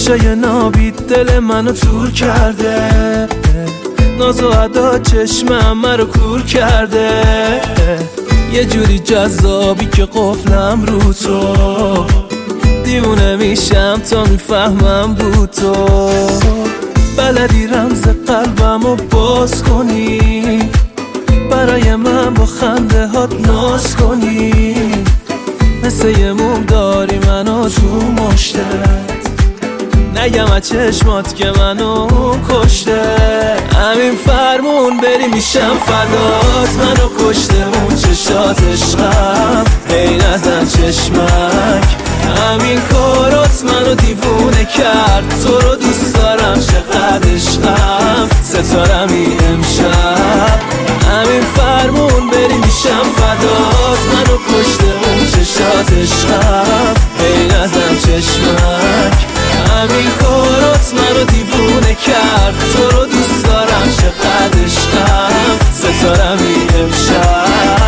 چشای نابید دل منو تور کرده، ناز و ادا چشمم مرا کور کرده، یه جوری جذابی که قفلم رو تو، دیوونه میشم تا میفهمم بود تو، بلدی رمز قلبمو باز کنی، برای من با خنده هات ناز کنی، مثل یه موم داری منو تو مشتت، نگم از چشمات که منو کشته، همین فرمون بری میشم فدات، منو کشته اون چشات عشقم، هی نزن چشمک، همین کارات منو دیوونه کرد، تو رو دوست دارم چقدر عشقم، ستارمی امشب، همین فرمون بری میشم فدات، منو کشته اون چشات عشقم، هی نزن چشمک، همین کارات منو دیوونه کرد، تو رو دوست دارم چقدر عشقم، ستارمی امشب.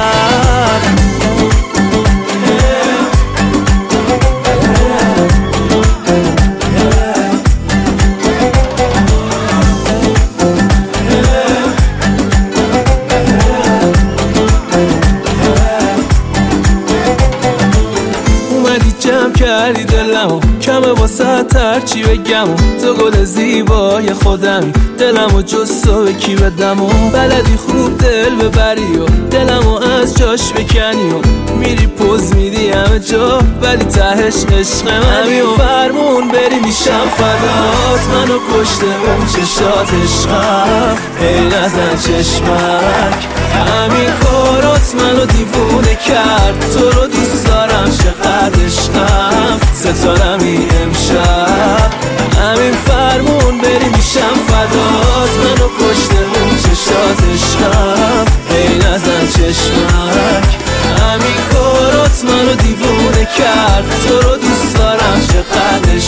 جمع کردی دلمو، کمه واسه ترچی بگم، تو گل زیبای خودمی، دلمو جز تو به کی بدم، بلدی خوب دل ببری و دلمو از جاش بکنی و میری پوز میدی همه جا، ولی تهش عشق منی و فرمون بری میشم فدات، منو کشته اون چشات عشقم، هی نزن چشمک، همین کارات منو دیوونه کرد، تو رو دوست دارم چقدر عشقم، ستارمی امشب، همین فرمون بری میشم فدات، منو کشته اون چشات عشقم، هی نزن چشمک، همین کارات منو دیوونه کرد، تو رو دوست دارم چقدر